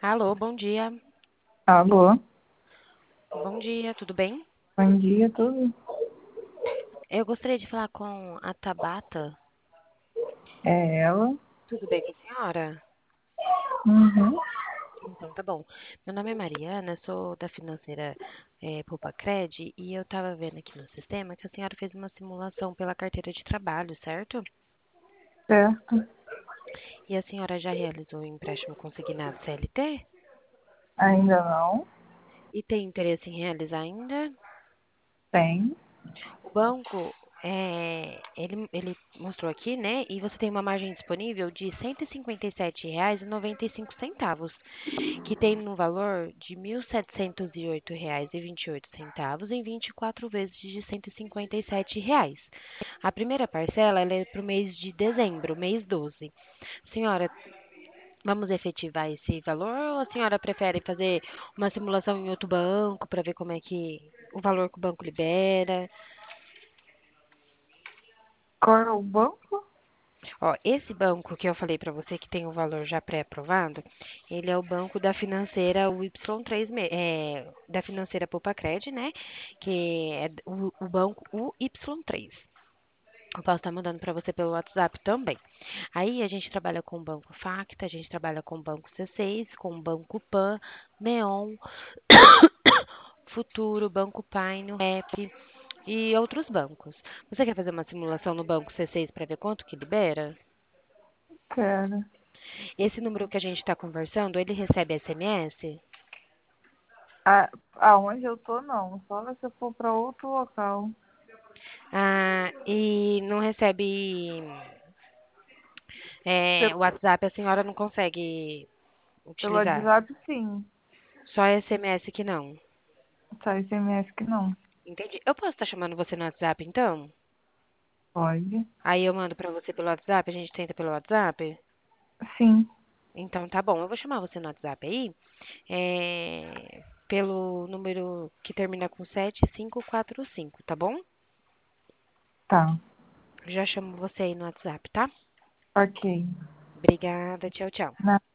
Alô, bom dia. Alô, Bom dia, tudo bem? bom dia, tudo? Eu gostaria de falar com a Tabata. É ela? Tudo bem com a senhora? Uhum, Então, tá bom. Meu nome é Mariana, sou da financeira Poupa-Cred e eu estava vendo aqui no sistema que a senhora fez uma simulação pela carteira de trabalho, certo? certo. E a senhora já realizou o empréstimo consignado CLT? Ainda não? E tem interesse em realizar ainda? Tem. O banco, ele mostrou aqui, né? E você tem uma margem disponível de R$ 157,95, que tem no valor de R$ 1.708,28 em 24 vezes de R$ 157. A primeira parcela ela é para o mês de dezembro, mês 12. Senhora, vamos efetivar esse valor ou a senhora prefere fazer uma simulação em outro banco para ver como é que o valor que o banco libera? Qual é o banco? Ó, esse banco que eu falei para você que tem o valor já pré-aprovado, ele é o banco da financeira Y3, da financeira Poupa-Cred, né? Que é o banco UY3. Eu posso estar mandando para você pelo WhatsApp também. Aí a gente trabalha com o banco Facta, a gente trabalha com o banco C6, com o banco Pan, Neon, Futuro, Banco Paino, Rep e outros bancos. Você quer fazer uma simulação no banco C6 para ver quanto que libera? Quero. Esse número que a gente está conversando, ele recebe SMS? Aonde eu tô, não. Só se eu for pra outro local. Ah, e não recebe Pe- o WhatsApp, a senhora não consegue Pelo utilizar. WhatsApp, sim. Só SMS que não. Só SMS que não. Entendi. Eu posso estar chamando você no WhatsApp, então? Pode. Aí eu mando para você pelo WhatsApp, a gente tenta pelo WhatsApp? Sim. Então tá bom, eu vou chamar você no WhatsApp aí, pelo número que termina com 7545, tá bom? Tá. Já chamo você aí no WhatsApp, tá? Ok. Obrigada, tchau, tchau.